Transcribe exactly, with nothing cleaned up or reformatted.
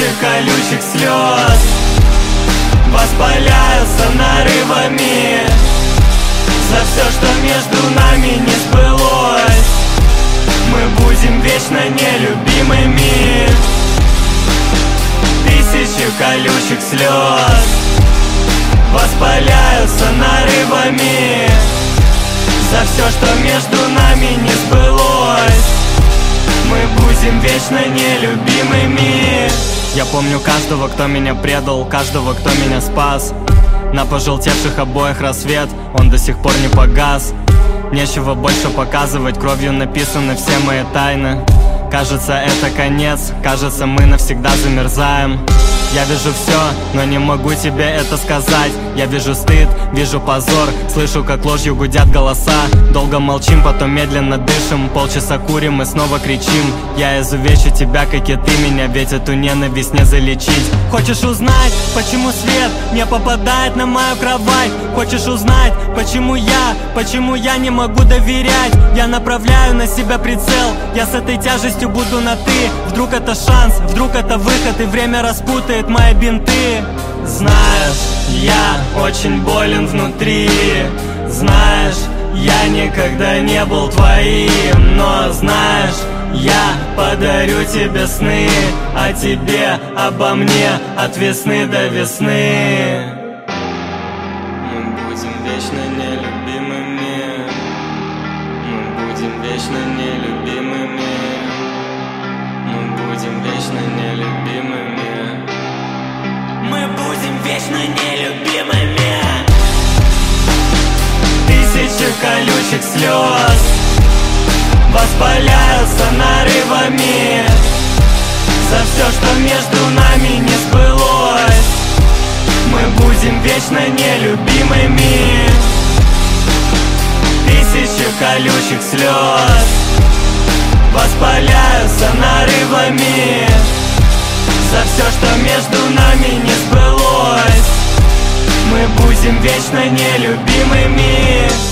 Тысячи колючих слез воспаляются нарывами за все, что между нами не сбылось. Мы будем вечно нелюбимыми. Тысячи колючих слез воспаляются нарывами за все, что между нами не сбылось. Мы будем вечно нелюбимыми. Я помню каждого, кто меня предал, каждого, кто меня спас. На пожелтевших обоях рассвет, он до сих пор не погас. Нечего больше показывать, кровью написаны все мои тайны. Кажется, это конец, кажется, мы навсегда замерзаем. Я вижу все, но не могу тебе это сказать. Я вижу стыд, вижу позор, слышу, как ложью гудят голоса. Долго молчим, потом медленно дышим, полчаса курим и снова кричим. Я изувечу тебя, как и ты меня, ведь эту ненависть не залечить. Хочешь узнать, почему свет не попадает на мою кровать? Хочешь узнать, почему я, почему я не могу доверять? Я направляю на себя прицел, я с этой тяжестью буду на ты. Вдруг это шанс, вдруг это выход, и время распутает мои бинты. Знаешь, я очень болен внутри. Знаешь, я никогда не был твоим. Но знаешь, я подарю тебе сны, а тебе обо мне от весны до весны. Мы будем вечно нелюбимыми. Мы будем вечно нелюбимыми. Мы будем вечно нелюбимыми. Мы будем вечно нелюбимыми. Тысячи колючих слез воспаляются нарывами за все, что между нами не сбылось. Мы будем вечно нелюбимыми. Тысячи колючих слез воспаляются нарывами за все, что между нами не сбылось. Мы будем вечно нелюбимыми.